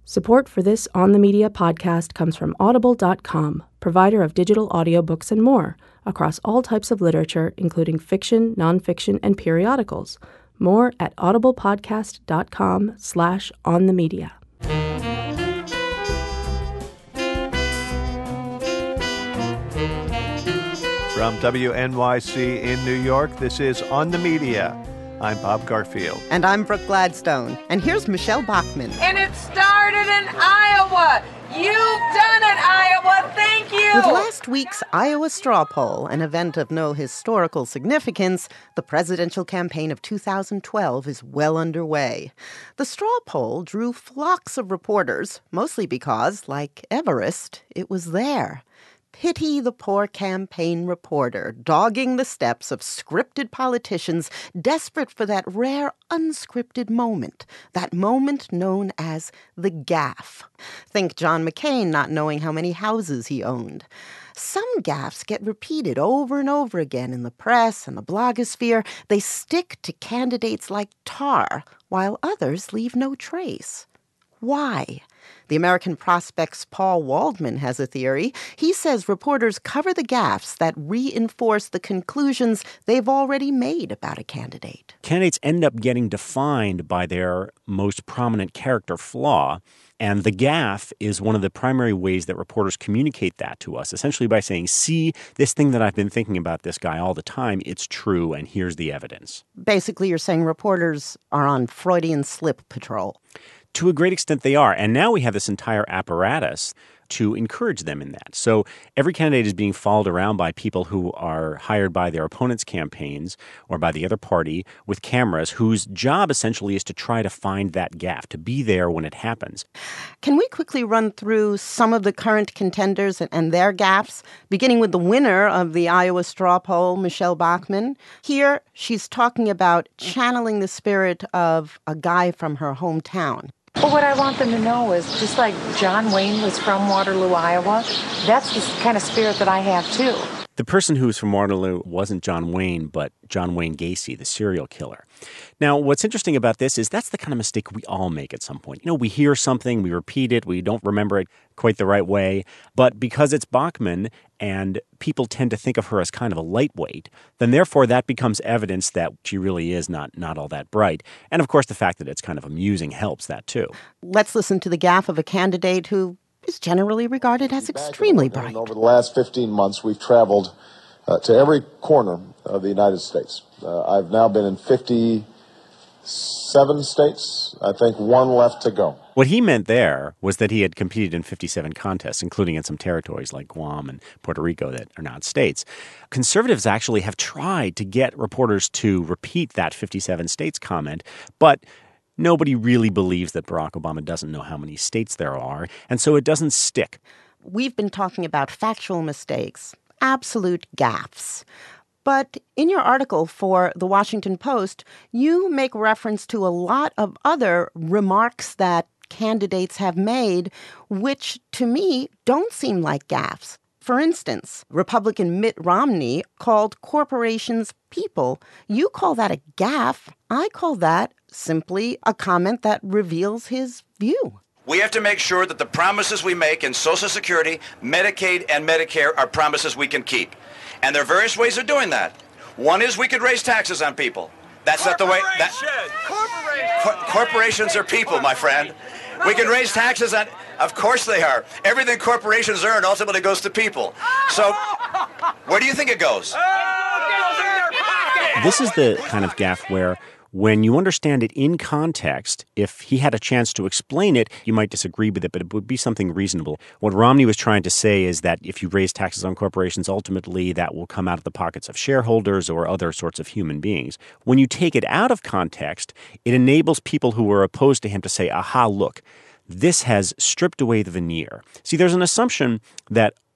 Support for this On the Media podcast comes from Audible.com, provider of digital audiobooks and more, across all types of literature, including fiction, nonfiction, and periodicals. More at audiblepodcast.com/onthemedia. From WNYC in New York, this is On the Media. I'm Bob Garfield. And I'm Brooke Gladstone. And here's Michelle Bachmann. And it started in Iowa. You've done it, Iowa. Thank you. With last week's Iowa straw poll, an event of no historical significance, the presidential campaign of 2012 is well underway. The straw poll drew flocks of reporters, mostly because, like Everest, it was there. Pity the poor campaign reporter, dogging the steps of scripted politicians desperate for that rare unscripted moment, that moment known as the gaffe. Think John McCain not knowing how many houses he owned. Some gaffes get repeated over and over again in the press and the blogosphere. They stick to candidates like tar, while others leave no trace. Why? The American Prospect's Paul Waldman has a theory. He says reporters cover the gaffes that reinforce the conclusions they've already made about a candidate. Candidates end up getting defined by their most prominent character flaw, and the gaffe is one of the primary ways that reporters communicate that to us, essentially by saying, see, this thing that I've been thinking about this guy all the time, it's true, and here's the evidence. Basically, you're saying reporters are on Freudian slip patrol. To a great extent, they are. And now we have this entire apparatus to encourage them in that. So every candidate is being followed around by people who are hired by their opponent's campaigns or by the other party with cameras whose job essentially is to try to find that gaffe, to be there when it happens. Can we quickly run through some of the current contenders and their gaffes, beginning with the winner of the Iowa straw poll, Michelle Bachmann? Here, she's talking about channeling the spirit of a guy from her hometown. Well, what I want them to know is, just like John Wayne was from Waterloo, Iowa, that's the kind of spirit that I have, too. The person who was from Waterloo wasn't John Wayne, but John Wayne Gacy, the serial killer. Now, what's interesting about this is that's the kind of mistake we all make at some point. You know, we hear something, we repeat it, we don't remember it quite the right way. But because it's Bachmann and people tend to think of her as kind of a lightweight, then therefore that becomes evidence that she really is not all that bright. And of course, the fact that it's kind of amusing helps that too. Let's listen to the gaffe of a candidate who is generally regarded as extremely bright. Over the last 15 months, we've traveled to every corner of the United States. I've now been in 57 states. I think one left to go. What he meant there was that he had competed in 57 contests, including in some territories like Guam and Puerto Rico that are not states. Conservatives actually have tried to get reporters to repeat that 57 states comment, but nobody really believes that Barack Obama doesn't know how many states there are, and so it doesn't stick. We've been talking about factual mistakes, absolute gaffes. But in your article for The Washington Post, you make reference to a lot of other remarks that candidates have made, which to me don't seem like gaffes. For instance, Republican Mitt Romney called corporations people. You call that a gaffe. I call that simply a comment that reveals his view. We have to make sure that the promises we make in Social Security, Medicaid, and Medicare are promises we can keep. And there are various ways of doing that. One is we could raise taxes on people. That's not the way. Corporations are people, my friend. We can raise taxes on. Of course they are. Everything corporations earn ultimately goes to people. So, where do you think it goes? This is the kind of gaffe where, when you understand it in context, if he had a chance to explain it, you might disagree with it, but it would be something reasonable. What Romney was trying to say is that if you raise taxes on corporations, ultimately that will come out of the pockets of shareholders or other sorts of human beings. When you take it out of context, it enables people who are opposed to him to say, aha, look, this has stripped away the veneer. See, there's an assumption that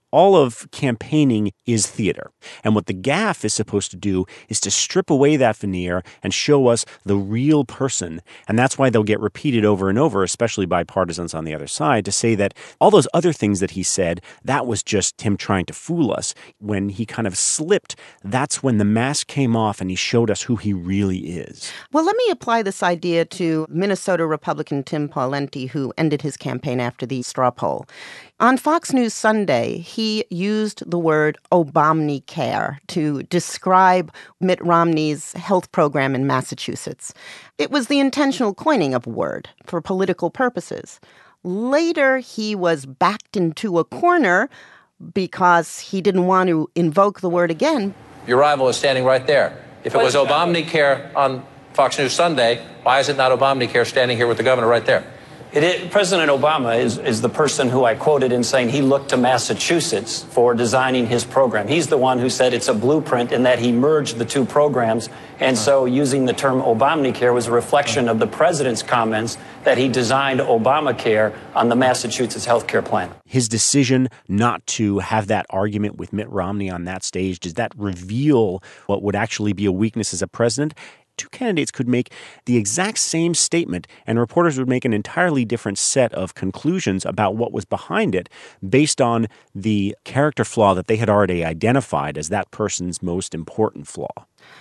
all of campaigning is theater. And what the gaffe is supposed to do is to strip away that veneer and show us the real person. And that's why they'll get repeated over and over, especially by partisans on the other side, to say that all those other things that he said, that was just him trying to fool us. When he kind of slipped, that's when the mask came off and he showed us who he really is. Well, let me apply this idea to Minnesota Republican Tim Pawlenty, who ended his campaign after the straw poll. On Fox News Sunday, he used the word Obamacare to describe Mitt Romney's health program in Massachusetts. It was the intentional coining of a word for political purposes. Later, he was backed into a corner because he didn't want to invoke the word again. Your rival is standing right there. If it was Obamacare on Fox News Sunday, why is it not Obamacare standing here with the governor right there? President Obama is the person who I quoted in saying he looked to Massachusetts for designing his program. He's the one who said it's a blueprint and that he merged the two programs. And so using the term Obamacare was a reflection of the president's comments that he designed Obamacare on the Massachusetts health care plan. His decision not to have that argument with Mitt Romney on that stage, does that reveal what would actually be a weakness as a president? Two candidates could make the exact same statement, and reporters would make an entirely different set of conclusions about what was behind it based on the character flaw that they had already identified as that person's most important flaw.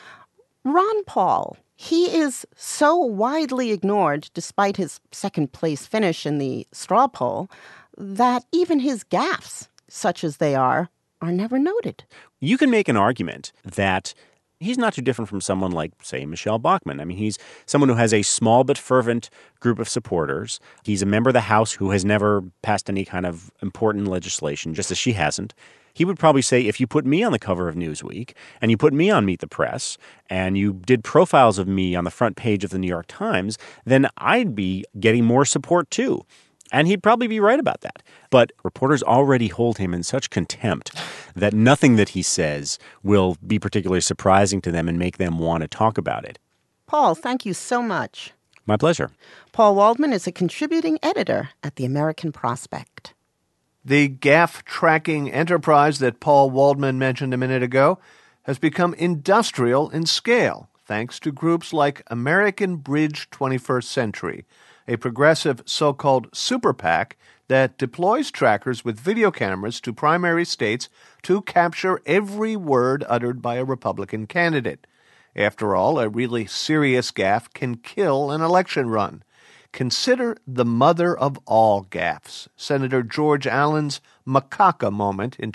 Ron Paul, he is so widely ignored despite his second-place finish in the straw poll that even his gaffes, such as they are never noted. You can make an argument that he's not too different from someone like, say, Michelle Bachmann. I mean, he's someone who has a small but fervent group of supporters. He's a member of the House who has never passed any kind of important legislation, just as she hasn't. He would probably say, if you put me on the cover of Newsweek and you put me on Meet the Press and you did profiles of me on the front page of the New York Times, then I'd be getting more support too. And he'd probably be right about that. But reporters already hold him in such contempt that nothing that he says will be particularly surprising to them and make them want to talk about it. Paul, thank you so much. My pleasure. Paul Waldman is a contributing editor at the American Prospect. The gaffe tracking enterprise that Paul Waldman mentioned a minute ago has become industrial in scale, thanks to groups like American Bridge 21st Century, a progressive so-called super PAC that deploys trackers with video cameras to primary states to capture every word uttered by a Republican candidate. After all, a really serious gaffe can kill an election run. Consider the mother of all gaffes, Senator George Allen's macaca moment in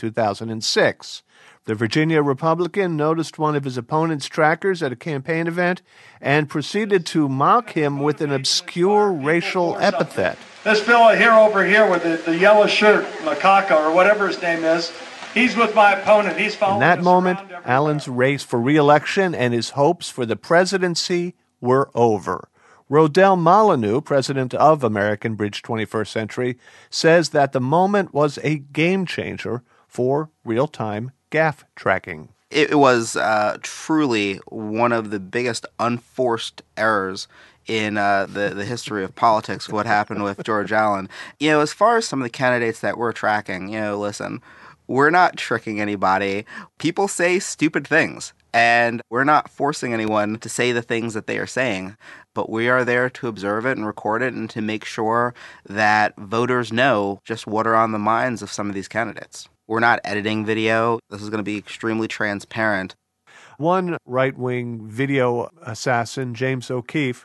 2006. The Virginia Republican noticed one of his opponent's trackers at a campaign event and proceeded to mock him with an obscure racial epithet. This fellow over here with the yellow shirt, macaca or whatever his name is, he's with my opponent. He's following. In that moment, Allen's race for re-election and his hopes for the presidency were over. Rodell Molyneux, president of American Bridge 21st Century, says that the moment was a game changer for real-time gaffe tracking. It was truly one of the biggest unforced errors in the history of politics, what happened with George Allen. As far as some of the candidates that we're tracking, listen, we're not tricking anybody. People say stupid things, and we're not forcing anyone to say the things that they are saying. But we are there to observe it and record it and to make sure that voters know just what are on the minds of some of these candidates. We're not editing video. This is going to be extremely transparent. One right-wing video assassin, James O'Keefe,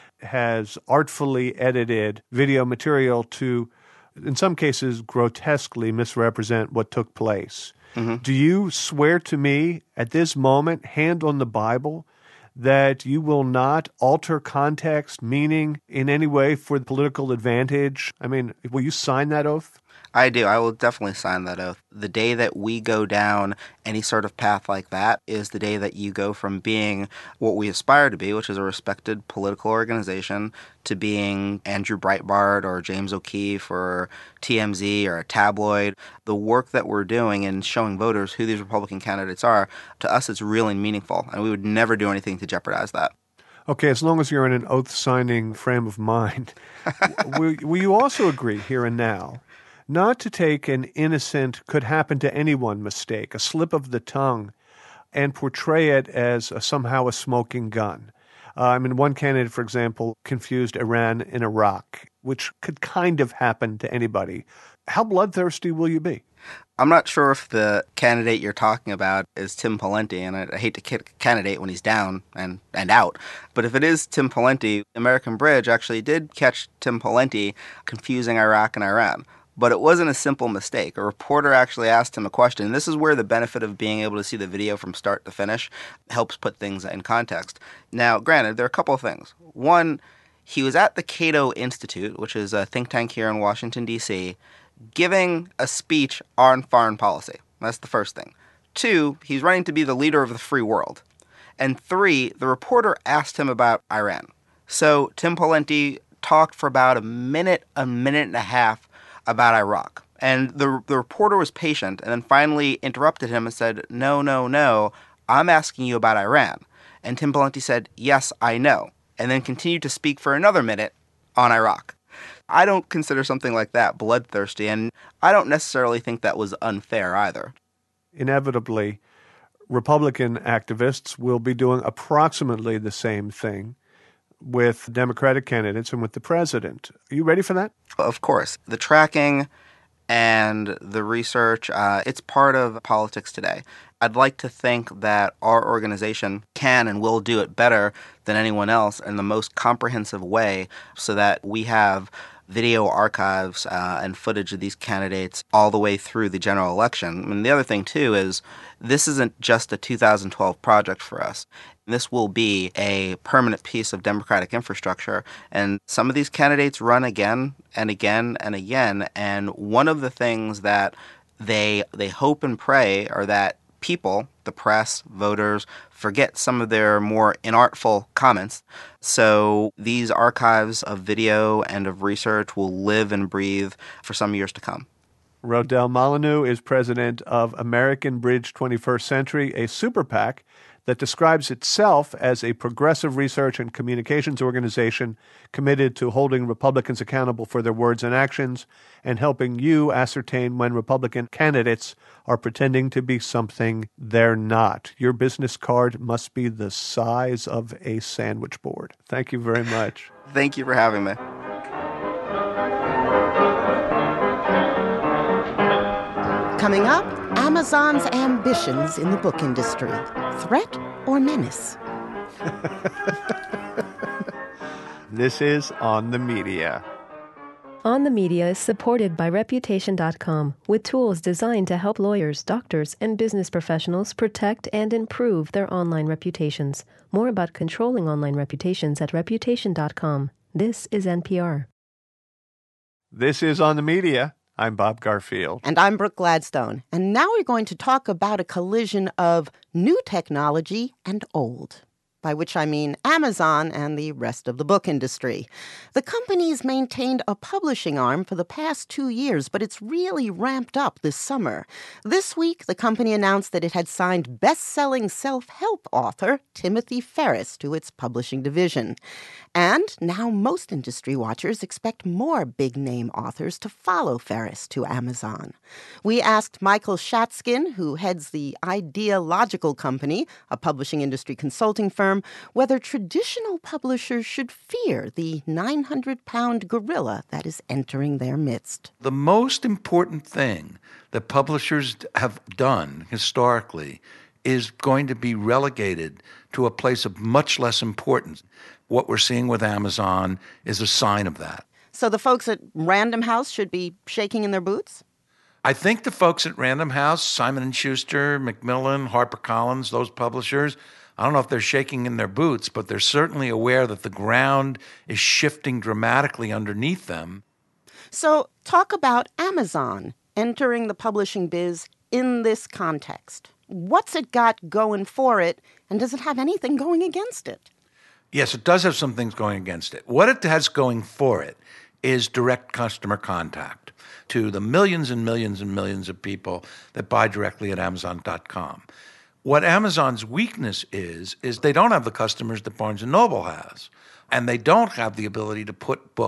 has artfully edited video material to, in some cases, grotesquely misrepresent what took place. Mm-hmm. Do you swear to me at this moment, hand on the Bible, that you will not alter context, meaning in any way for political advantage? I mean, will you sign that oath? I do. I will definitely sign that oath. The day that we go down any sort of path like that is the day that you go from being what we aspire to be, which is a respected political organization, to being Andrew Breitbart or James O'Keefe or TMZ or a tabloid. The work that we're doing in showing voters who these Republican candidates are, to us it's really meaningful, and we would never do anything to jeopardize that. Okay, as long as you're in an oath-signing frame of mind, will you also agree here and now not to take an innocent, could happen to anyone mistake, a slip of the tongue, and portray it as somehow a smoking gun. One candidate, for example, confused Iran and Iraq, which could kind of happen to anybody. How bloodthirsty will you be? I'm not sure if the candidate you're talking about is Tim Pawlenty, and I hate to kick a candidate when he's down and out. But if it is Tim Pawlenty, American Bridge actually did catch Tim Pawlenty confusing Iraq and Iran. But it wasn't a simple mistake. A reporter actually asked him a question. And this is where the benefit of being able to see the video from start to finish helps put things in context. Now, granted, there are a couple of things. One, he was at the Cato Institute, which is a think tank here in Washington, D.C., giving a speech on foreign policy. That's the first thing. Two, he's running to be the leader of the free world. And three, the reporter asked him about Iran. So Tim Pawlenty talked for about a minute and a half about Iraq. And the reporter was patient and then finally interrupted him and said, no, I'm asking you about Iran. And Tim Pawlenty said, yes, I know, and then continued to speak for another minute on Iraq. I don't consider something like that bloodthirsty, and I don't necessarily think that was unfair either. Inevitably, Republican activists will be doing approximately the same thing with Democratic candidates and with the president. Are you ready for that? Of course. The tracking and the research, it's part of politics today. I'd like to think that our organization can and will do it better than anyone else in the most comprehensive way so that we have video archives and footage of these candidates all the way through the general election. And the other thing, too, is this isn't just a 2012 project for us. This will be a permanent piece of democratic infrastructure. And some of these candidates run again and again and again. And one of the things that they hope and pray are that people, the press, voters, forget some of their more inartful comments. So these archives of video and of research will live and breathe for some years to come. Rodel Molyneux is president of American Bridge 21st Century, a super PAC that describes itself as a progressive research and communications organization committed to holding Republicans accountable for their words and actions and helping you ascertain when Republican candidates are pretending to be something they're not. Your business card must be the size of a sandwich board. Thank you very much. Thank you for having me. Coming up, Amazon's ambitions in the book industry. Threat or menace? This is On the Media. On the Media is supported by Reputation.com with tools designed to help lawyers, doctors, and business professionals protect and improve their online reputations. More about controlling online reputations at Reputation.com. This is NPR. This is On the Media. I'm Bob Garfield. And I'm Brooke Gladstone. And now we're going to talk about a collision of new technology and old, by which I mean Amazon and the rest of the book industry. The company's maintained a publishing arm for the past 2 years, but it's really ramped up this summer. This week, the company announced that it had signed best-selling self-help author Timothy Ferriss to its publishing division. And now most industry watchers expect more big-name authors to follow Ferriss to Amazon. We asked Michael Shatskin, who heads the Ideological Company, a publishing industry consulting firm, whether traditional publishers should fear the 900-pound gorilla that is entering their midst. The most important thing that publishers have done historically is going to be relegated to a place of much less importance. What we're seeing with Amazon is a sign of that. So the folks at Random House should be shaking in their boots? I think the folks at Random House, Simon & Schuster, Macmillan, HarperCollins, those publishers, I don't know if they're shaking in their boots, but they're certainly aware that the ground is shifting dramatically underneath them. So talk about Amazon entering the publishing biz in this context. What's it got going for it, and does it have anything going against it? Yes, it does have some things going against it. What it has going for it is direct customer contact to the millions and millions and millions of people that buy directly at Amazon.com. What Amazon's weakness is they don't have the customers that Barnes & Noble has, and they don't have the ability to put books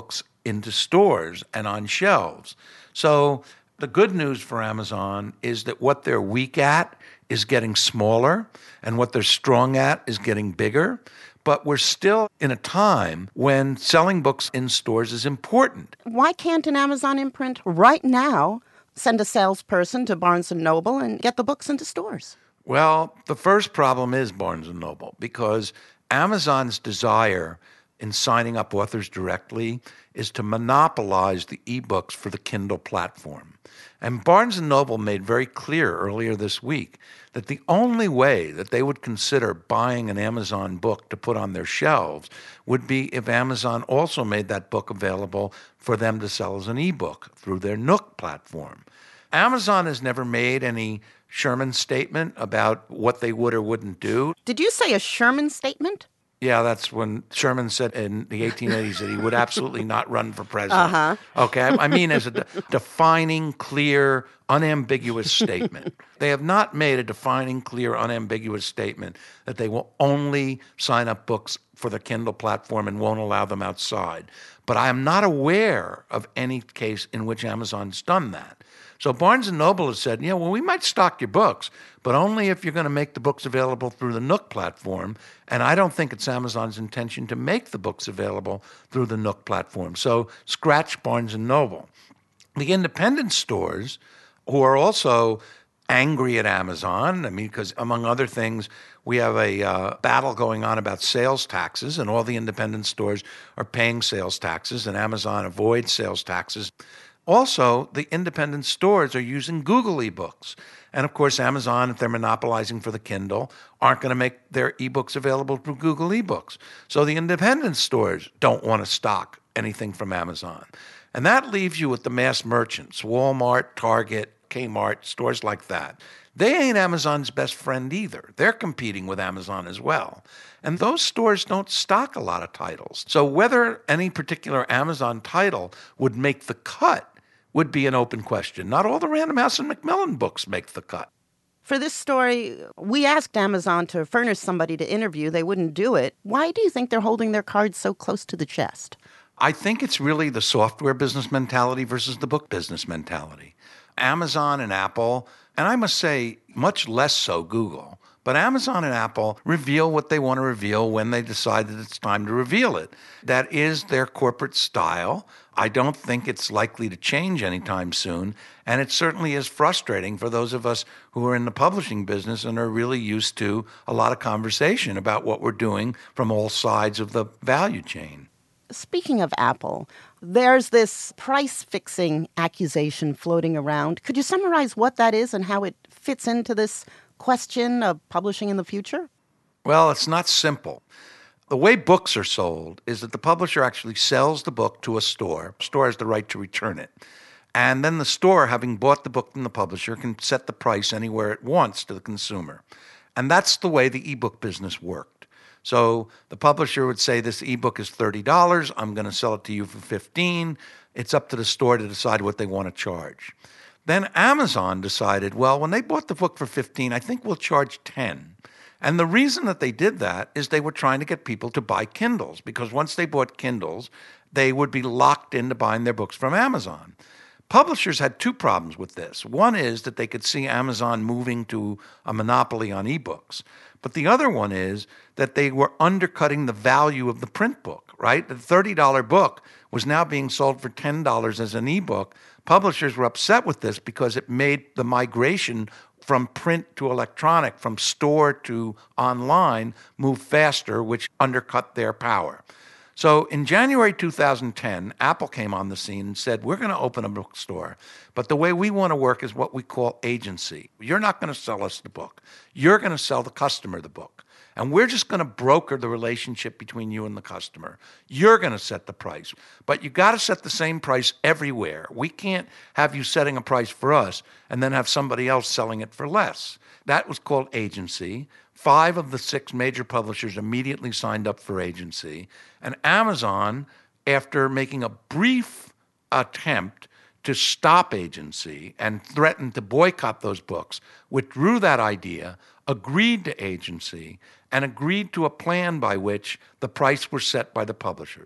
into stores and on shelves. So the good news for Amazon is that what they're weak at is getting smaller, and what they're strong at is getting bigger. But we're still in a time when selling books in stores is important. Why can't an Amazon imprint right now send a salesperson to Barnes & Noble and get the books into stores? Well, the first problem is Barnes & Noble, because Amazon's desire in signing up authors directly is to monopolize the ebooks for the Kindle platform. And Barnes & Noble made very clear earlier this week that the only way that they would consider buying an Amazon book to put on their shelves would be if Amazon also made that book available for them to sell as an ebook through their Nook platform. Amazon has never made any Sherman statement about what they would or wouldn't do. Did you say a Sherman statement? Yeah, that's when Sherman said in the 1880s that he would absolutely not run for president. Uh-huh. Okay, I mean as a defining, clear, unambiguous statement. They have not made a defining, clear, unambiguous statement that they will only sign up books for the Kindle platform and won't allow them outside. But I am not aware of any case in which Amazon's done that. So Barnes & Noble has said, well, we might stock your books, but only if you're going to make the books available through the Nook platform. And I don't think it's Amazon's intention to make the books available through the Nook platform. So scratch Barnes & Noble. The independent stores, who are also angry at Amazon, because among other things, we have a battle going on about sales taxes, and all the independent stores are paying sales taxes, and Amazon avoids sales taxes. Also, the independent stores are using Google eBooks. And of course, Amazon, if they're monopolizing for the Kindle, aren't going to make their ebooks available through Google eBooks. So the independent stores don't want to stock anything from Amazon. And that leaves you with the mass merchants, Walmart, Target, Kmart, stores like that. They ain't Amazon's best friend either. They're competing with Amazon as well. And those stores don't stock a lot of titles. So whether any particular Amazon title would make the cut would be an open question. Not all the Random House and Macmillan books make the cut. For this story, we asked Amazon to furnish somebody to interview. They wouldn't do it. Why do you think they're holding their cards so close to the chest? I think it's really the software business mentality versus the book business mentality. Amazon and Apple, and I must say much less so Google, but Amazon and Apple reveal what they want to reveal when they decide that it's time to reveal it. That is their corporate style. I don't think it's likely to change anytime soon, and it certainly is frustrating for those of us who are in the publishing business and are really used to a lot of conversation about what we're doing from all sides of the value chain. Speaking of Apple, there's this price-fixing accusation floating around. Could you summarize what that is and how it fits into this question of publishing in the future? Well, it's not simple. The way books are sold is that the publisher actually sells the book to a store. The store has the right to return it. And then the store, having bought the book from the publisher, can set the price anywhere it wants to the consumer. And that's the way the ebook business worked. So the publisher would say, this ebook is $30. I'm going to sell it to you for $15. It's up to the store to decide what they want to charge. Then Amazon decided, well, when they bought the book for $15, I think we'll charge $10. And the reason that they did that is they were trying to get people to buy Kindles, because once they bought Kindles, they would be locked into buying their books from Amazon. Publishers had two problems with this. One is that they could see Amazon moving to a monopoly on ebooks. But the other one is that they were undercutting the value of the print book, right? The $30 book was now being sold for $10 as an ebook. Publishers were upset with this because it made the migration from print to electronic, from store to online, move faster, which undercut their power. So in January 2010, Apple came on the scene and said, we're going to open a bookstore, but the way we want to work is what we call agency. You're not going to sell us the book. You're going to sell the customer the book. And we're just going to broker the relationship between you and the customer. You're going to set the price. But you got to set the same price everywhere. We can't have you setting a price for us and then have somebody else selling it for less. That was called agency. 5 of the 6 major publishers immediately signed up for agency. And Amazon, after making a brief attempt to stop agency and threaten to boycott those books, withdrew that idea, agreed to agency, and agreed to a plan by which the price was set by the publishers.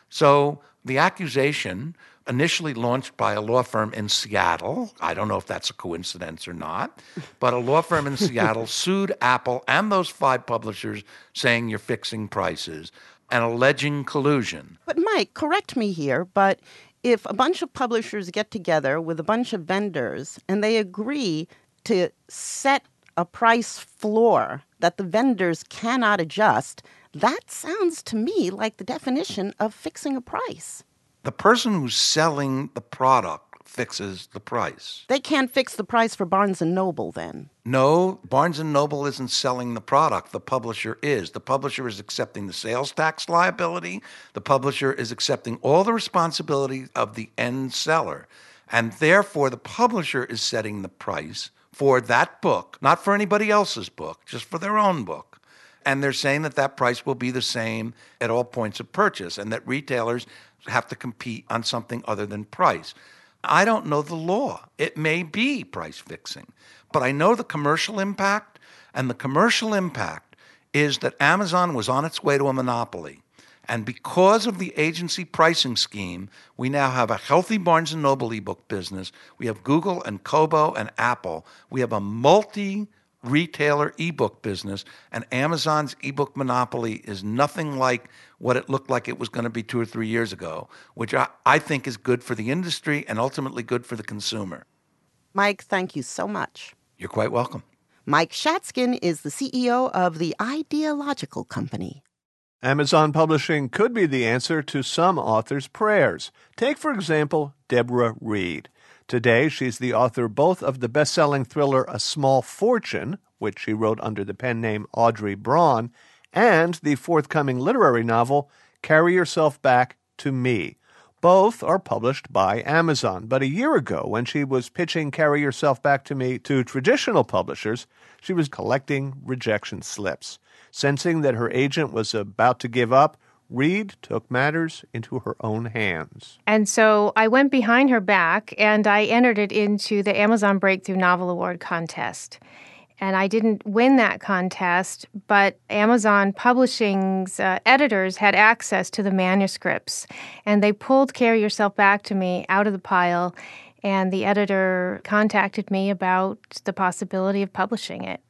So the accusation, initially launched by a law firm in Seattle, I don't know if that's a coincidence or not, but a law firm in Seattle sued Apple and those 5 publishers saying you're fixing prices and alleging collusion. But Mike, correct me here, but if a bunch of publishers get together with a bunch of vendors and they agree to set a price floor that the vendors cannot adjust, that sounds to me like the definition of fixing a price. The person who's selling the product fixes the price. They can't fix the price for Barnes & Noble then. No, Barnes & Noble isn't selling the product. The publisher is. The publisher is accepting the sales tax liability. The publisher is accepting all the responsibility of the end seller. And therefore, the publisher is setting the price for that book, not for anybody else's book, just for their own book. And they're saying that that price will be the same at all points of purchase and that retailers have to compete on something other than price. I don't know the law. It may be price fixing, but I know the commercial impact, and the commercial impact is that Amazon was on its way to a monopoly. And because of the agency pricing scheme, we now have a healthy Barnes & Noble ebook business. We have Google and Kobo and Apple. We have a multi-retailer ebook business, and Amazon's ebook monopoly is nothing like what it looked like it was going to be 2 or 3 years ago, which I think is good for the industry and ultimately good for the consumer. Mike, thank you so much. You're quite welcome. Mike Shatzkin is the CEO of the Ideological Company. Amazon Publishing could be the answer to some authors' prayers. Take, for example, Deborah Reed. Today, she's the author both of the best-selling thriller A Small Fortune, which she wrote under the pen name Audrey Braun, and the forthcoming literary novel Carry Yourself Back to Me. Both are published by Amazon. But a year ago, when she was pitching Carry Yourself Back to Me to traditional publishers, she was collecting rejection slips. Sensing that her agent was about to give up, Reed took matters into her own hands. And so I went behind her back and I entered it into the Amazon Breakthrough Novel Award contest. And I didn't win that contest, but Amazon Publishing's editors had access to the manuscripts. And they pulled Carry Yourself Back to Me out of the pile, and the editor contacted me about the possibility of publishing it.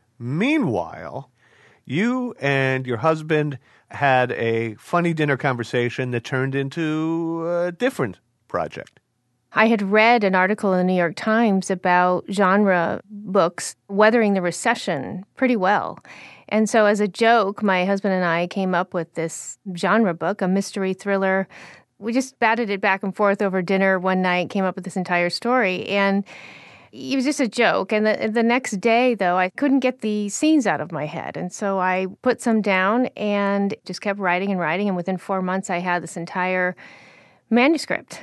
Meanwhile, you and your husband had a funny dinner conversation that turned into a different project. I had read an article in the New York Times about genre books weathering the recession pretty well. And so as a joke, my husband and I came up with this genre book, a mystery thriller. We just batted it back and forth over dinner one night, came up with this entire story. And it was just a joke. And the next day, though, I couldn't get the scenes out of my head. And so I put some down and just kept writing and writing. And within 4 months, I had this entire manuscript.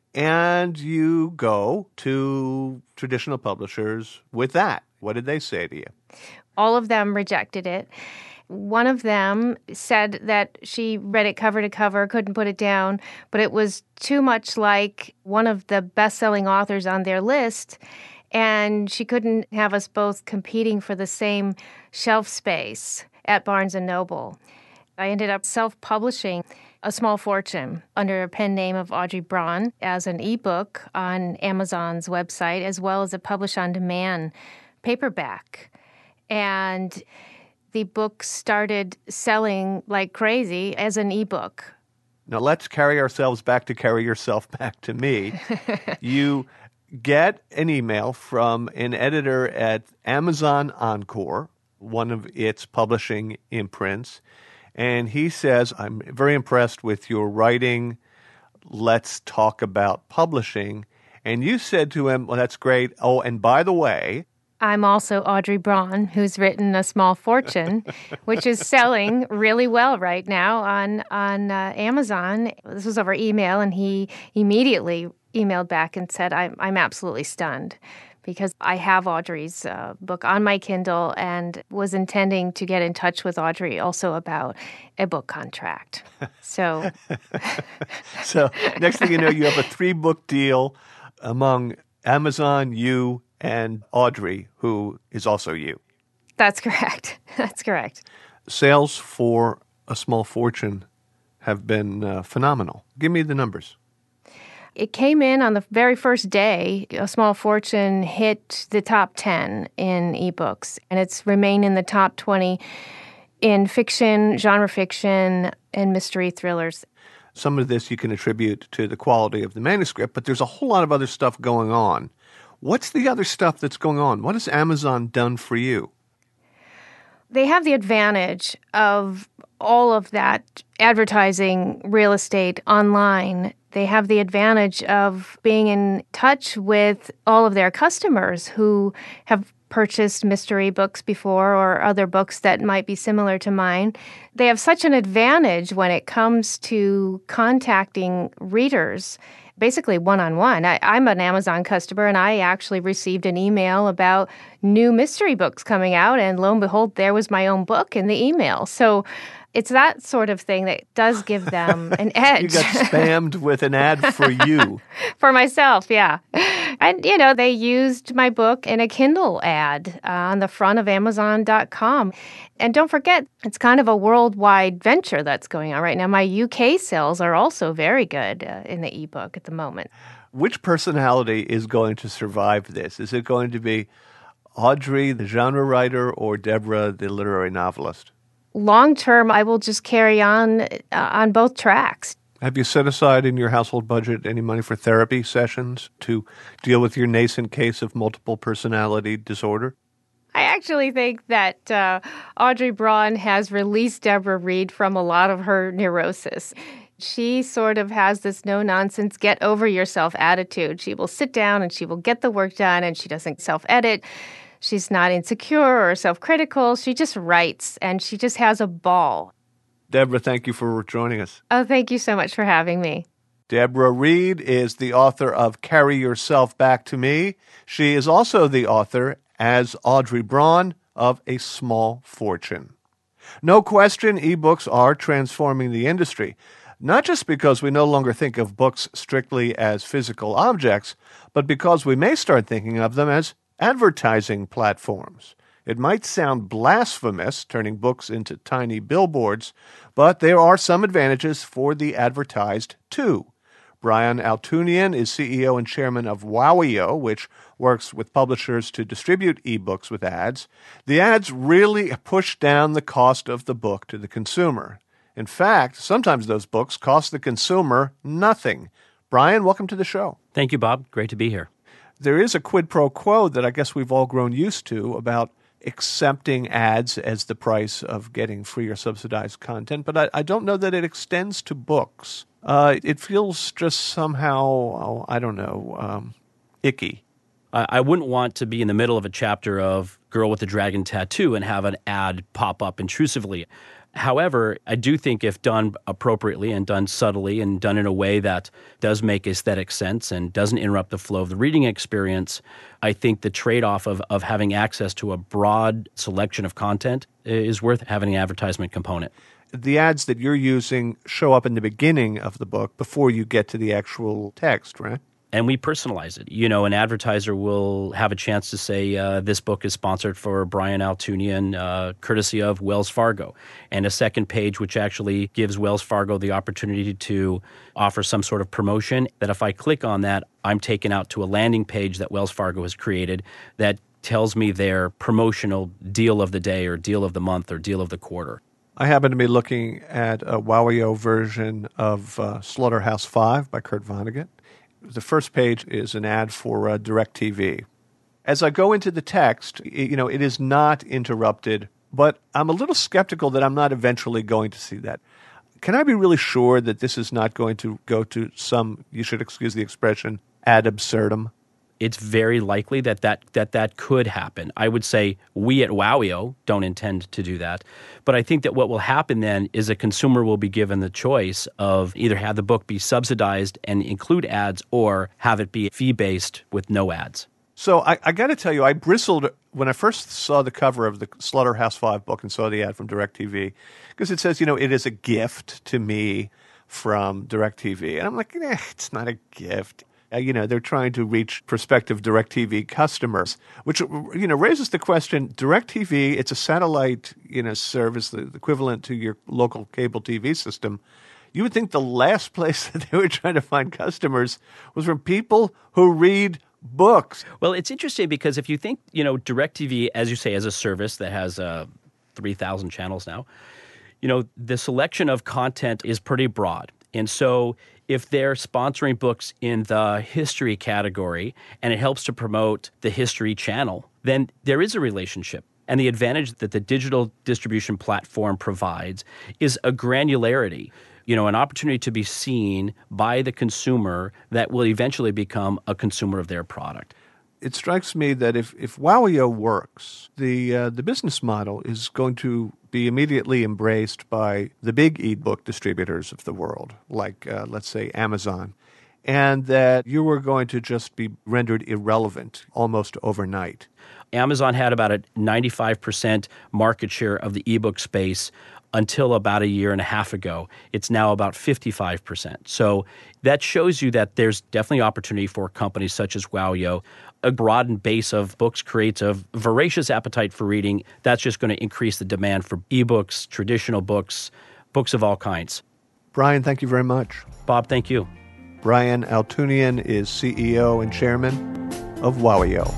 And you go to traditional publishers with that. What did they say to you? All of them rejected it. One of them said that she read it cover to cover, couldn't put it down, but it was too much like one of the best-selling authors on their list, and she couldn't have us both competing for the same shelf space at Barnes & Noble. I ended up self-publishing A Small Fortune under a pen name of Audrey Braun as an ebook on Amazon's website, as well as a publish-on-demand paperback. And the book started selling like crazy as an ebook. Now let's carry ourselves back to Carry Yourself Back to Me. You get an email from an editor at Amazon Encore, one of its publishing imprints, and he says, I'm very impressed with your writing. Let's talk about publishing. And you said to him, well, that's great. Oh, and by the way, I'm also Audrey Braun, who's written A Small Fortune, which is selling really well right now on Amazon. This was over email, and he immediately emailed back and said, I'm absolutely stunned, because I have Audrey's book on my Kindle and was intending to get in touch with Audrey also about a book contract. So next thing you know, you have a 3-book deal among Amazon, you, and Audrey, who is also you. That's correct. That's correct. Sales for A Small Fortune have been phenomenal. Give me the numbers. It came in on the very first day. A Small Fortune hit the top 10 in ebooks, and it's remained in the top 20 in fiction, genre fiction, and mystery thrillers. Some of this you can attribute to the quality of the manuscript, but there's a whole lot of other stuff going on. What's the other stuff that's going on? What has Amazon done for you? They have the advantage of all of that advertising real estate online. They have the advantage of being in touch with all of their customers who have purchased mystery books before or other books that might be similar to mine. They have such an advantage when it comes to contacting readers, basically one-on-one. I'm an Amazon customer, and I actually received an email about new mystery books coming out, and lo and behold, there was my own book in the email. So it's that sort of thing that does give them an edge. You got spammed with an ad for you. For myself, yeah. And, they used my book in a Kindle ad on the front of Amazon.com. And don't forget, it's kind of a worldwide venture that's going on right now. My UK sales are also very good in the ebook at the moment. Which personality is going to survive this? Is it going to be Audrey, the genre writer, or Deborah, the literary novelist? Long term, I will just carry on both tracks. Have you set aside in your household budget any money for therapy sessions to deal with your nascent case of multiple personality disorder? I actually think that Audrey Braun has released Deborah Reed from a lot of her neurosis. She sort of has this no-nonsense, get-over-yourself attitude. She will sit down and she will get the work done, and she doesn't self-edit. She's not insecure or self-critical. She just writes, and she just has a ball. Deborah, thank you for joining us. Oh, thank you so much for having me. Deborah Reed is the author of Carry Yourself Back to Me. She is also the author, as Audrey Braun, of A Small Fortune. No question, ebooks are transforming the industry, not just because we no longer think of books strictly as physical objects, but because we may start thinking of them as advertising platforms. It might sound blasphemous, turning books into tiny billboards, but there are some advantages for the advertised, too. Brian Altunian is CEO and chairman of Wowio, which works with publishers to distribute ebooks with ads. The ads really push down the cost of the book to the consumer. In fact, sometimes those books cost the consumer nothing. Brian, welcome to the show. Thank you, Bob. Great to be here. There is a quid pro quo that I guess we've all grown used to about accepting ads as the price of getting free or subsidized content, but I don't know that it extends to books. It feels just somehow, icky. I wouldn't want to be in the middle of a chapter of Girl with the Dragon Tattoo and have an ad pop up intrusively. However, I do think if done appropriately and done subtly and done in a way that does make aesthetic sense and doesn't interrupt the flow of the reading experience, I think the trade-off of having access to a broad selection of content is worth having an advertisement component. The ads that you're using show up in the beginning of the book before you get to the actual text, right? And we personalize it. An advertiser will have a chance to say, this book is sponsored for Brian Altunian, courtesy of Wells Fargo. And a second page which actually gives Wells Fargo the opportunity to offer some sort of promotion that if I click on that, I'm taken out to a landing page that Wells Fargo has created that tells me their promotional deal of the day or deal of the month or deal of the quarter. I happen to be looking at a Wowio version of Slaughterhouse-Five by Kurt Vonnegut. The first page is an ad for DirecTV. As I go into the text, it is not interrupted, but I'm a little skeptical that I'm not eventually going to see that. Can I be really sure that this is not going to go to some, you should excuse the expression, ad absurdum? It's very likely that could happen. I would say we at Wowio don't intend to do that. But I think that what will happen then is a consumer will be given the choice of either have the book be subsidized and include ads or have it be fee-based with no ads. So I got to tell you, I bristled when I first saw the cover of the Slaughterhouse-Five book and saw the ad from DirecTV because it says, it is a gift to me from DirecTV. And I'm like, it's not a gift. They're trying to reach prospective DirecTV customers, which, raises the question, DirecTV, it's a satellite, service, the equivalent to your local cable TV system. You would think the last place that they were trying to find customers was from people who read books. Well, it's interesting because if you think, DirecTV, as you say, as a service that has 3,000 channels now, the selection of content is pretty broad. And so if they're sponsoring books in the history category and it helps to promote the history channel, then there is a relationship. And the advantage that the digital distribution platform provides is a granularity, an opportunity to be seen by the consumer that will eventually become a consumer of their product. It strikes me that if Wowio works, the business model is going to be immediately embraced by the big ebook distributors of the world, like, let's say, Amazon, and that you are going to just be rendered irrelevant almost overnight. Amazon had about a 95% market share of the ebook space until about a year and a half ago. It's now about 55%. So that shows you that there's definitely opportunity for companies such as Wowio. A broadened base of books creates a voracious appetite for reading. That's just going to increase the demand for ebooks, traditional books, books of all kinds. Brian, thank you very much. Bob, thank you. Brian Altunian is CEO and chairman of Wowio.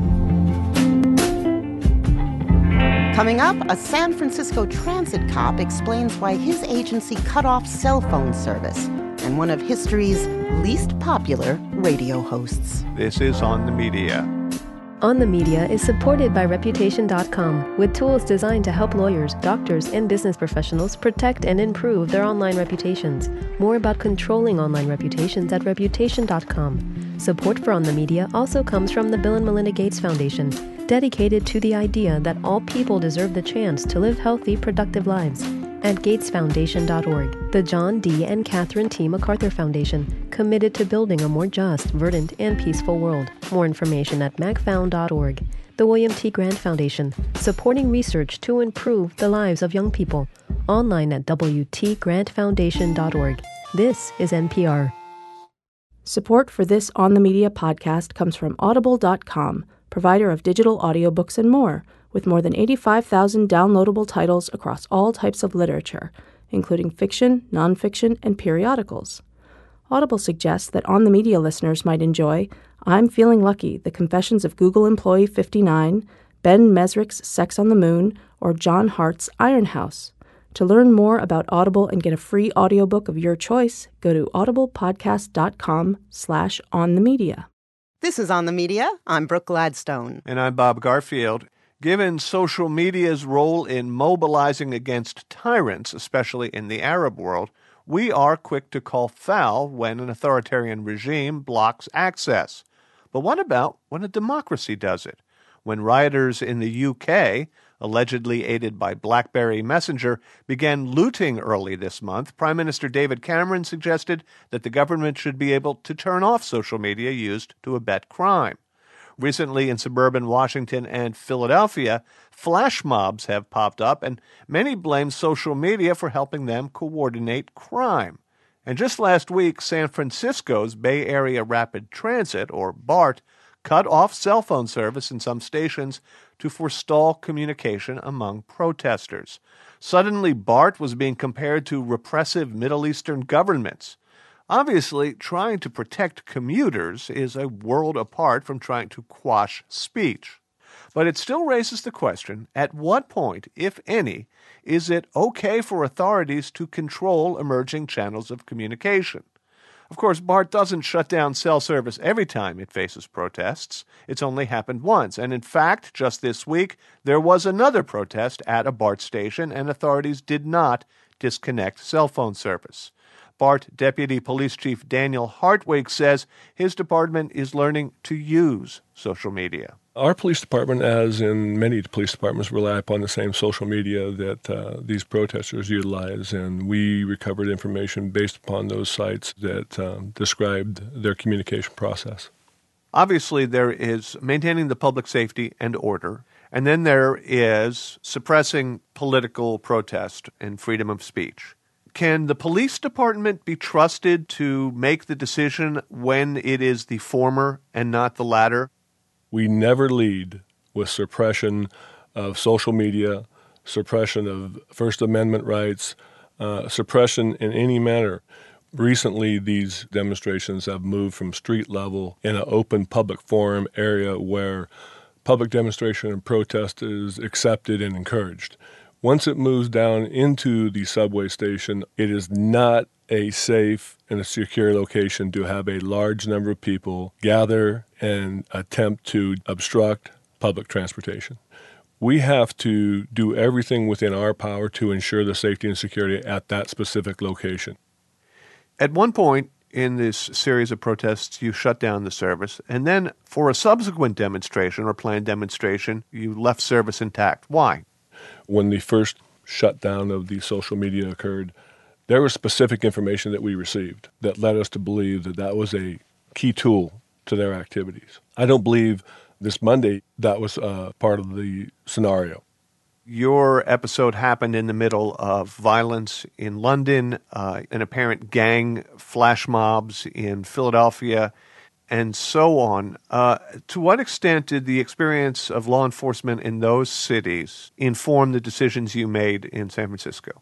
Coming up, a San Francisco transit cop explains why his agency cut off cell phone service, and one of history's least popular radio hosts. This is On the Media. On the Media is supported by Reputation.com, with tools designed to help lawyers, doctors, and business professionals protect and improve their online reputations. More about controlling online reputations at Reputation.com. Support for On the Media also comes from the Bill and Melinda Gates Foundation, dedicated to the idea that all people deserve the chance to live healthy, productive lives. At GatesFoundation.org, the John D. and Catherine T. MacArthur Foundation, committed to building a more just, verdant, and peaceful world. More information at macfound.org. The William T. Grant Foundation, supporting research to improve the lives of young people. Online at wtgrantfoundation.org. This is NPR. Support for this On the Media podcast comes from Audible.com, provider of digital audiobooks and more, with more than 85,000 downloadable titles across all types of literature, including fiction, nonfiction, and periodicals. Audible suggests that On the Media listeners might enjoy I'm Feeling Lucky, The Confessions of Google Employee 59, Ben Mesrick's Sex on the Moon, or John Hart's Iron House. To learn more about Audible and get a free audiobook of your choice, go to audiblepodcast.com/onthemedia. This is On the Media. I'm Brooke Gladstone. And I'm Bob Garfield. Given social media's role in mobilizing against tyrants, especially in the Arab world, we are quick to call foul when an authoritarian regime blocks access. But what about when a democracy does it? When rioters in the UK, allegedly aided by BlackBerry Messenger, began looting early this month, Prime Minister David Cameron suggested that the government should be able to turn off social media used to abet crime. Recently, in suburban Washington and Philadelphia, flash mobs have popped up, and many blame social media for helping them coordinate crime. And just last week, San Francisco's Bay Area Rapid Transit, or BART, cut off cell phone service in some stations to forestall communication among protesters. Suddenly, BART was being compared to repressive Middle Eastern governments. Obviously, trying to protect commuters is a world apart from trying to quash speech. But it still raises the question, at what point, if any, is it okay for authorities to control emerging channels of communication? Of course, BART doesn't shut down cell service every time it faces protests. It's only happened once. And in fact, just this week, there was another protest at a BART station, and authorities did not disconnect cell phone service. BART Deputy Police Chief Daniel Hartwig says his department is learning to use social media. Our police department, as in many police departments, rely upon the same social media that these protesters utilize, and we recovered information based upon those sites that described their communication process. Obviously, there is maintaining the public safety and order, and then there is suppressing political protest and freedom of speech. Can the police department be trusted to make the decision when it is the former and not the latter? We never lead with suppression of social media, suppression of First Amendment rights, suppression in any manner. Recently, these demonstrations have moved from street level in an open public forum area where public demonstration and protest is accepted and encouraged. Once it moves down into the subway station, it is not a safe and a secure location to have a large number of people gather and attempt to obstruct public transportation. We have to do everything within our power to ensure the safety and security at that specific location. At one point in this series of protests, you shut down the service, and then for a subsequent demonstration or planned demonstration, you left service intact. Why? When the first shutdown of the social media occurred, there was specific information that we received that led us to believe that that was a key tool to their activities. I don't believe this Monday that was part of the scenario. Your episode happened in the middle of violence in London, an apparent gang flash mobs in Philadelphia, and so on. To what extent did the experience of law enforcement in those cities inform the decisions you made in San Francisco?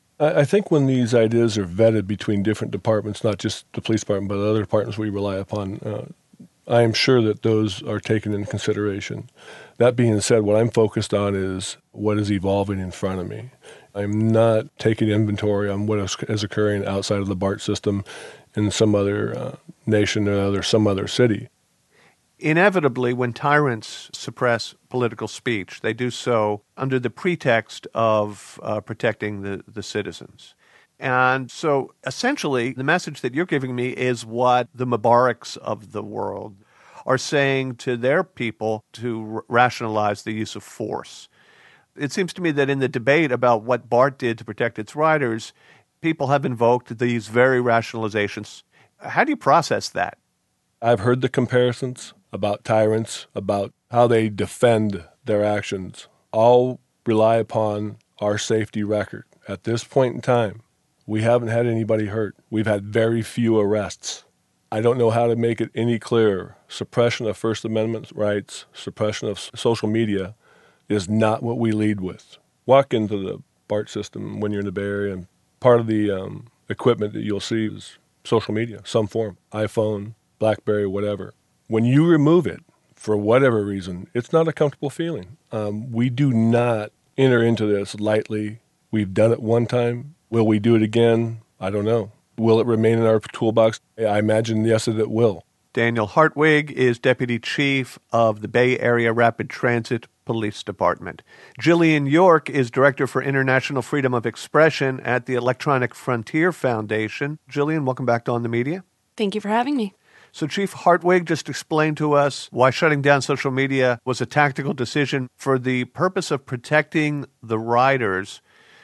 I think when these ideas are vetted between different departments, not just the police department, but other departments we rely upon, I am sure that those are taken into consideration. That being said, what I'm focused on is what is evolving in front of me. I'm not taking inventory on what is occurring outside of the BART system in some other nation or some other city. Inevitably, when tyrants suppress political speech, they do so under the pretext of protecting the citizens. And so essentially, the message that you're giving me is what the Mubaraks of the world are saying to their people to rationalize the use of force. It seems to me that in the debate about what BART did to protect its riders, people have invoked these very rationalizations. How do you process that? I've heard the comparisons about tyrants, about how they defend their actions. All rely upon our safety record. At this point in time, we haven't had anybody hurt. We've had very few arrests. I don't know how to make it any clearer. Suppression of First Amendment rights, suppression of social media is not what we lead with. Walk into the BART system when you're in the Bay Area, and part of the equipment that you'll see is social media, some form, iPhone, BlackBerry, whatever. When you remove it, for whatever reason, it's not a comfortable feeling. We do not enter into this lightly. We've done it one time. Will we do it again? I don't know. Will it remain in our toolbox? I imagine, yes, it will. Daniel Hartwig is Deputy Chief of the Bay Area Rapid Transit Police Department. Jillian York is Director for International Freedom of Expression at the Electronic Frontier Foundation. Jillian, welcome back to On the Media. Thank you for having me. So Chief Hartwig, just explain to us why shutting down social media was a tactical decision for the purpose of protecting the riders.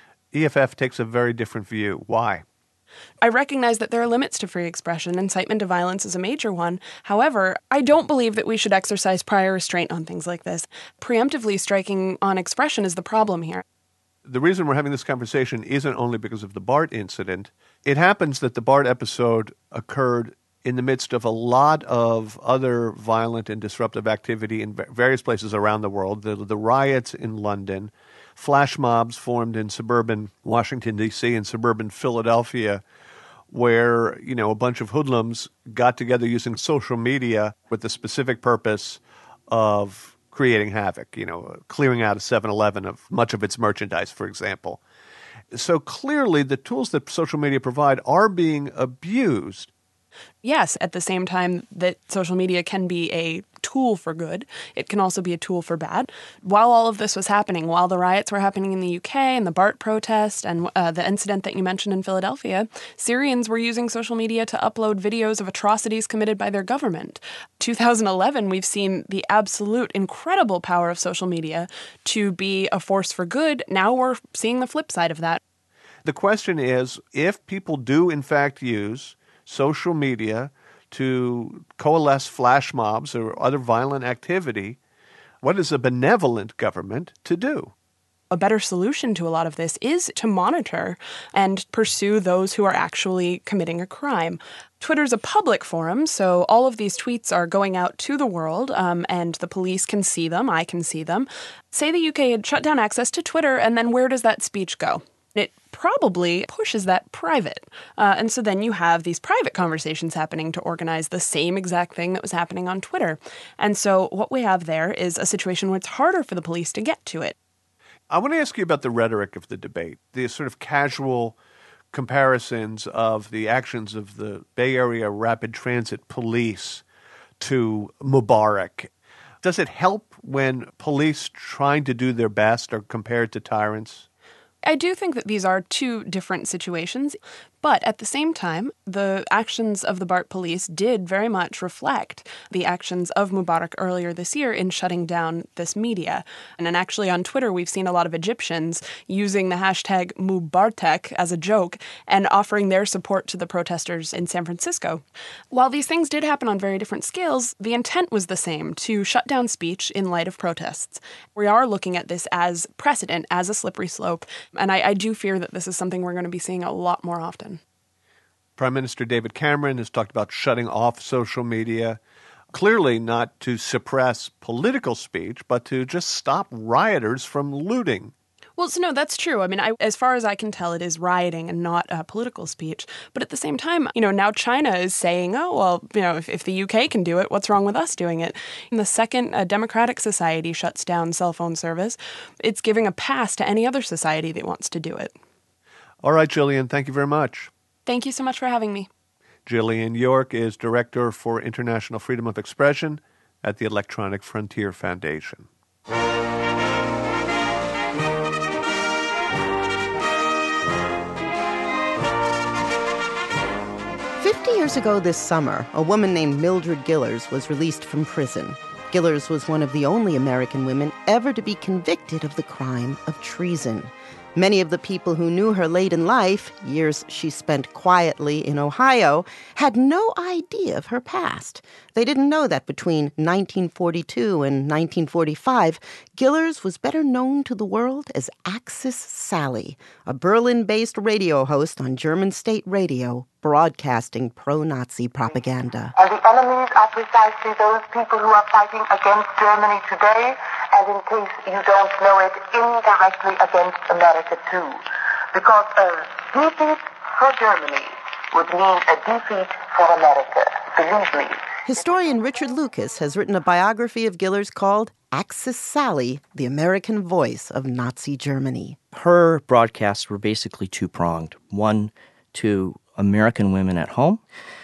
EFF takes a very different view. Why? I recognize that there are limits to free expression. Incitement to violence is a major one. However, I don't believe that we should exercise prior restraint on things like this. Preemptively striking on expression is the problem here. The reason we're having this conversation isn't only because of the BART incident. It happens that the BART episode occurred in the midst of a lot of other violent and disruptive activity in various places around the world. The riots in London, flash mobs formed in suburban Washington, D.C. and suburban Philadelphia, where, a bunch of hoodlums got together using social media with the specific purpose of creating havoc, clearing out a 7-Eleven of much of its merchandise, for example. So clearly the tools that social media provide are being abused. Yes, at the same time that social media can be a tool for good, it can also be a tool for bad. While all of this was happening, while the riots were happening in the UK and the BART protest and the incident that you mentioned in Philadelphia, Syrians were using social media to upload videos of atrocities committed by their government. 2011, we've seen the absolute incredible power of social media to be a force for good. Now we're seeing the flip side of that. The question is, if people do in fact use social media to coalesce flash mobs or other violent activity, what is a benevolent government to do? A better solution to a lot of this is to monitor and pursue those who are actually committing a crime. Twitter's a public forum, so all of these tweets are going out to the world, and the police can see them, I can see them. Say the UK had shut down access to Twitter, and then where does that speech go? It probably pushes that private. And so then you have these private conversations happening to organize the same exact thing that was happening on Twitter. And so what we have there is a situation where it's harder for the police to get to it. I want to ask you about the rhetoric of the debate, the sort of casual comparisons of the actions of the Bay Area Rapid Transit Police to Mubarak. Does it help when police trying to do their best are compared to tyrants? I do think that these are two different situations, but at the same time, the actions of the BART police did very much reflect the actions of Mubarak earlier this year in shutting down this media. And then actually on Twitter, we've seen a lot of Egyptians using the hashtag Mubartek as a joke and offering their support to the protesters in San Francisco. While these things did happen on very different scales, the intent was the same, to shut down speech in light of protests. We are looking at this as precedent, as a slippery slope, and I do fear that this is something we're going to be seeing a lot more often. Prime Minister David Cameron has talked about shutting off social media, clearly not to suppress political speech, but to just stop rioters from looting. Well, so no, that's true. I mean, as far as I can tell, it is rioting and not political speech. But at the same time, now China is saying, oh, well, if the UK can do it, what's wrong with us doing it? And the second a democratic society shuts down cell phone service, it's giving a pass to any other society that wants to do it. All right, Jillian, thank you very much. Thank you so much for having me. Jillian York is Director for International Freedom of Expression at the Electronic Frontier Foundation. 50 years ago this summer, a woman named Mildred Gillers was released from prison. Gillers was one of the only American women ever to be convicted of the crime of treason. Many of the people who knew her late in life, years she spent quietly in Ohio, had no idea of her past. They didn't know that between 1942 and 1945, Gillers was better known to the world as Axis Sally, a Berlin-based radio host on German state radio, broadcasting pro-Nazi propaganda. And the enemies are precisely those people who are fighting against Germany today, and in case you don't know it, indirectly against America too. Because a defeat for Germany would mean a defeat for America. Believe me. Historian Richard Lucas has written a biography of Gillers called Axis Sally, the American Voice of Nazi Germany. Her broadcasts were basically two-pronged. One, to American women at home,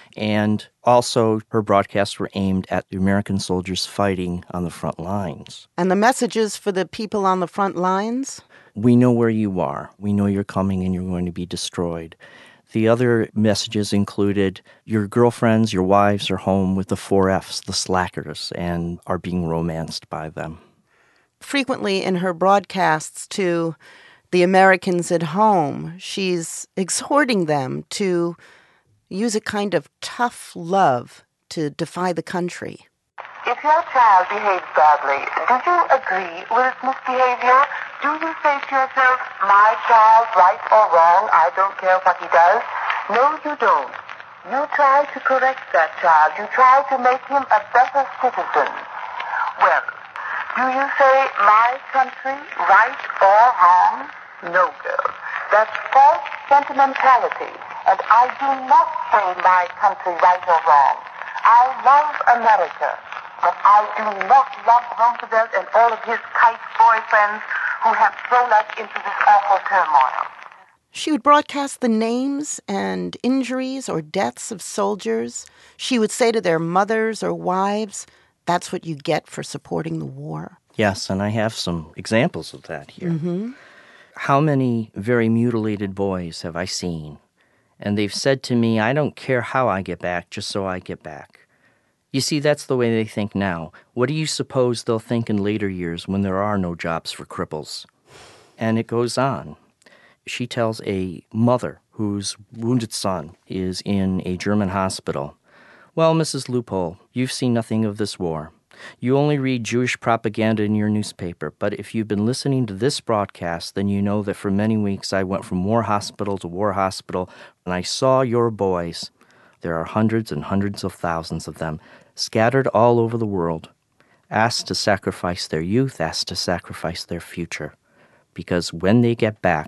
and also her broadcasts were aimed at the American soldiers fighting on the front lines. And the messages for the people on the front lines? We know where you are. We know you're coming and you're going to be destroyed. The other messages included your girlfriends, your wives are home with the 4 Fs, the slackers, and are being romanced by them. Frequently in her broadcasts to the Americans at home, she's exhorting them to use a kind of tough love to defy the country. If your child behaves badly, do you agree with its misbehavior? Do you say to yourself, my child, right or wrong, I don't care what he does? No, you don't. You try to correct that child. You try to make him a better citizen. Well, do you say, my country, right or wrong? No, girl. That's false sentimentality. And I do not say my country, right or wrong. I love America. But I do not love Roosevelt and all of his kite boyfriends who have thrown us into this awful turmoil. She would broadcast the names and injuries or deaths of soldiers. She would say to their mothers or wives, that's what you get for supporting the war. Yes, and I have some examples of that here. Mm-hmm. How many very mutilated boys have I seen? And they've said to me, I don't care how I get back, just so I get back. You see, that's the way they think now. What do you suppose they'll think in later years when there are no jobs for cripples? And it goes on. She tells a mother whose wounded son is in a German hospital, well, Mrs. Loophole, you've seen nothing of this war. You only read Jewish propaganda in your newspaper, but if you've been listening to this broadcast, then you know that for many weeks I went from war hospital to war hospital, and I saw your boys. There are hundreds and hundreds of thousands of them, scattered all over the world, asked to sacrifice their youth, asked to sacrifice their future. Because when they get back,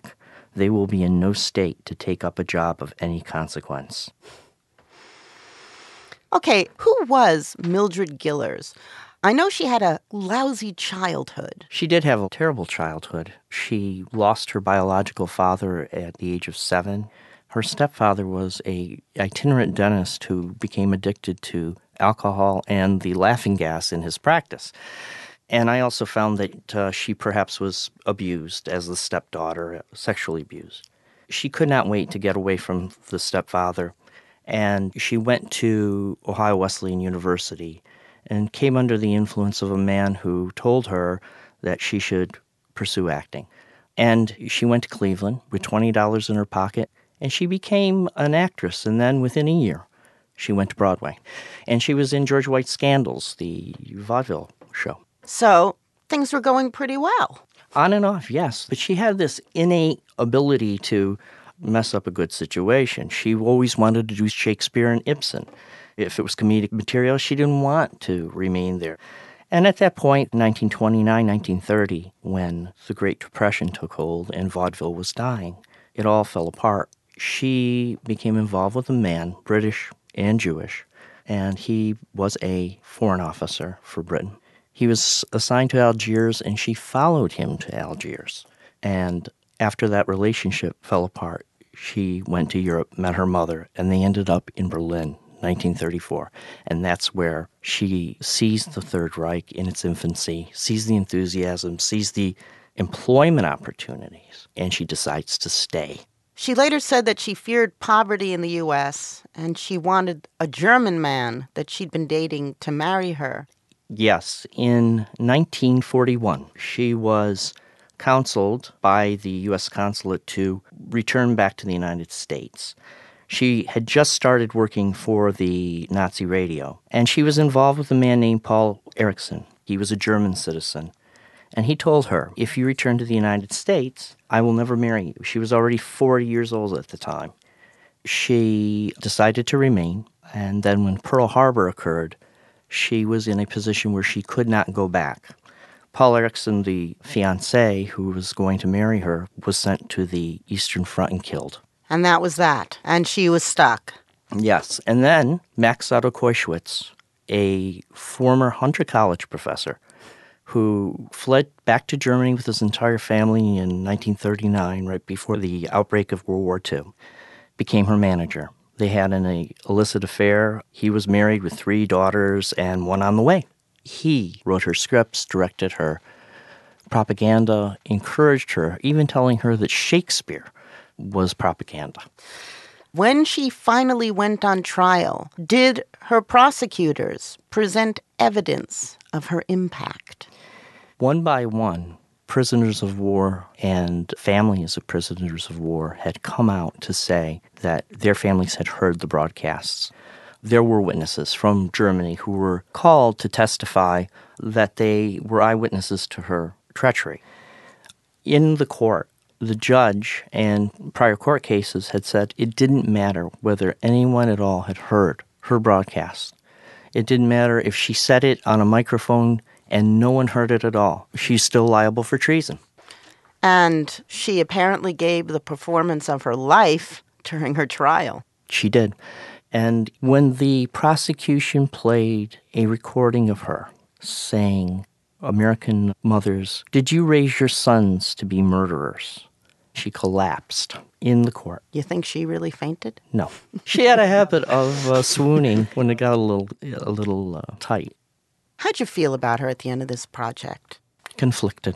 they will be in no state to take up a job of any consequence. Okay, who was Mildred Gillers? I know she had a lousy childhood. She did have a terrible childhood. She lost her biological father at the age of 7. Her stepfather was an itinerant dentist who became addicted to alcohol and the laughing gas in his practice. And I also found that she perhaps was abused as the stepdaughter, sexually abused. She could not wait to get away from the stepfather, and she went to Ohio Wesleyan University and came under the influence of a man who told her that she should pursue acting. And she went to Cleveland with $20 in her pocket, and she became an actress. And then within a year, she went to Broadway. And she was in George White's Scandals, the vaudeville show. So things were going pretty well. On and off, yes. But she had this innate ability to mess up a good situation. She always wanted to do Shakespeare and Ibsen. If it was comedic material, she didn't want to remain there. And at that point, 1929, 1930, when the Great Depression took hold and vaudeville was dying, it all fell apart. She became involved with a man, British and Jewish, and he was a foreign officer for Britain. He was assigned to Algiers, and she followed him to Algiers. And after that relationship fell apart, she went to Europe, met her mother, and they ended up in Berlin, 1934. And that's where she sees the Third Reich in its infancy, sees the enthusiasm, sees the employment opportunities, and she decides to stay. She later said that she feared poverty in the U.S., and she wanted a German man that she'd been dating to marry her. Yes, in 1941, she was counseled by the U.S. consulate to return back to the United States. She had just started working for the Nazi radio, and she was involved with a man named Paul Erickson. He was a German citizen, and he told her, if you return to the United States, I will never marry you. She was already 40 years old at the time. She decided to remain, and then when Pearl Harbor occurred, she was in a position where she could not go back. Paul Erickson, the fiancé who was going to marry her, was sent to the Eastern Front and killed. And that was that. And she was stuck. Yes. And then Max Otto Koischwitz, a former Hunter College professor who fled back to Germany with his entire family in 1939, right before the outbreak of World War II, became her manager. They had an illicit affair. He was married with 3 daughters and one on the way. He wrote her scripts, directed her propaganda, encouraged her, even telling her that Shakespeare was propaganda. When she finally went on trial, did her prosecutors present evidence of her impact? One by one, prisoners of war and families of prisoners of war had come out to say that their families had heard the broadcasts. There were witnesses from Germany who were called to testify that they were eyewitnesses to her treachery. In the court, the judge and prior court cases had said it didn't matter whether anyone at all had heard her broadcast. It didn't matter if she said it on a microphone and no one heard it at all. She's still liable for treason. And she apparently gave the performance of her life during her trial. She did. And when the prosecution played a recording of her saying, American mothers, did you raise your sons to be murderers? She collapsed in the court. You think she really fainted? No. She had a habit of swooning when it got a little tight. How'd you feel about her at the end of this project? Conflicted.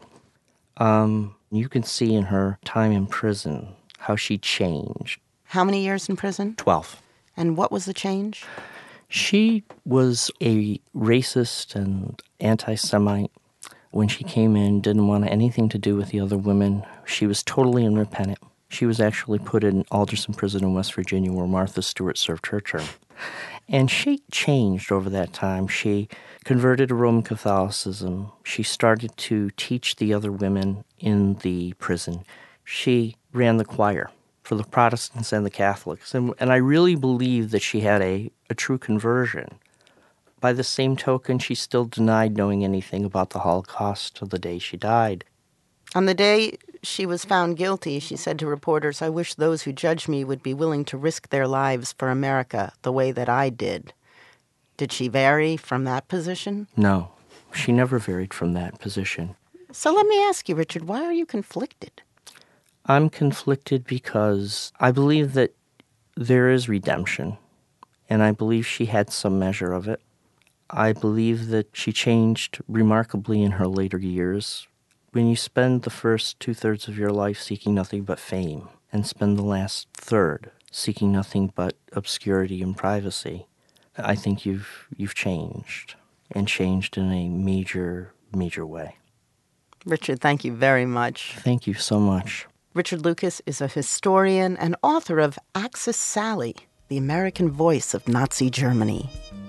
You can see in her time in prison how she changed. How many years in prison? 12. And what was the change? She was a racist and anti-Semite. When she came in, didn't want anything to do with the other women. She was totally unrepentant. She was actually put in Alderson Prison in West Virginia where Martha Stewart served her term. And she changed over that time. She converted to Roman Catholicism. She started to teach the other women in the prison. She ran the choir for the Protestants and the Catholics. And I really believe that she had a true conversion. By the same token, she still denied knowing anything about the Holocaust to the day she died. On the day she was found guilty, she said to reporters, "I wish those who judge me would be willing to risk their lives for America the way that I did." Did she vary from that position? No, she never varied from that position. So let me ask you, Richard, why are you conflicted? I'm conflicted because I believe that there is redemption, and I believe she had some measure of it. I believe that she changed remarkably in her later years. When you spend the first 2/3 of your life seeking nothing but fame and spend the last third seeking nothing but obscurity and privacy, I think you've changed, and changed in a major, major way. Richard, thank you very much. Thank you so much. Richard Lucas is a historian and author of Axis Sally, the American voice of Nazi Germany.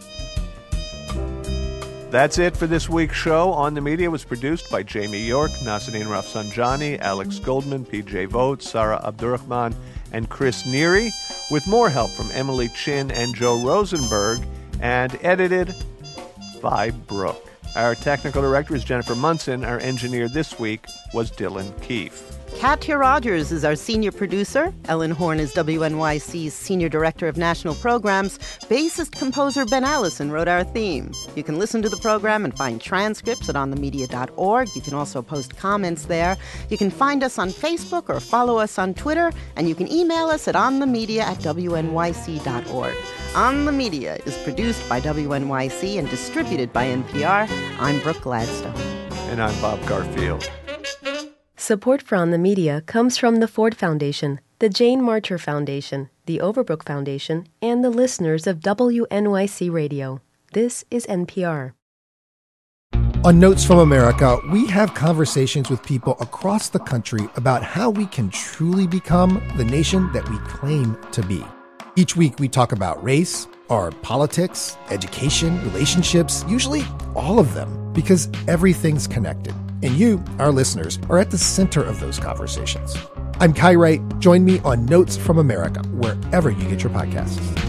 That's it for this week's show. On the Media was produced by Jamie York, Nazanin Rafsanjani, Alex Goldman, PJ Vogt, Sarah Abdurrahman, and Chris Neary, with more help from Emily Chin and Joe Rosenberg, and edited by Brooke. Our technical director is Jennifer Munson. Our engineer this week was Dylan Keefe. Katya Rogers is our senior producer. Ellen Horn is WNYC's senior director of national programs. Bassist-composer Ben Allison wrote our theme. You can listen to the program and find transcripts at onthemedia.org. You can also post comments there. You can find us on Facebook or follow us on Twitter, and you can email us at onthemedia@wnyc.org. On the Media is produced by WNYC and distributed by NPR. I'm Brooke Gladstone. And I'm Bob Garfield. Support for On the Media comes from the Ford Foundation, the Jane Marcher Foundation, the Overbrook Foundation, and the listeners of WNYC Radio. This is NPR. On Notes from America, we have conversations with people across the country about how we can truly become the nation that we claim to be. Each week we talk about race, our politics, education, relationships, usually all of them, because everything's connected. And you, our listeners, are at the center of those conversations. I'm Kai Wright. Join me on Notes from America, wherever you get your podcasts.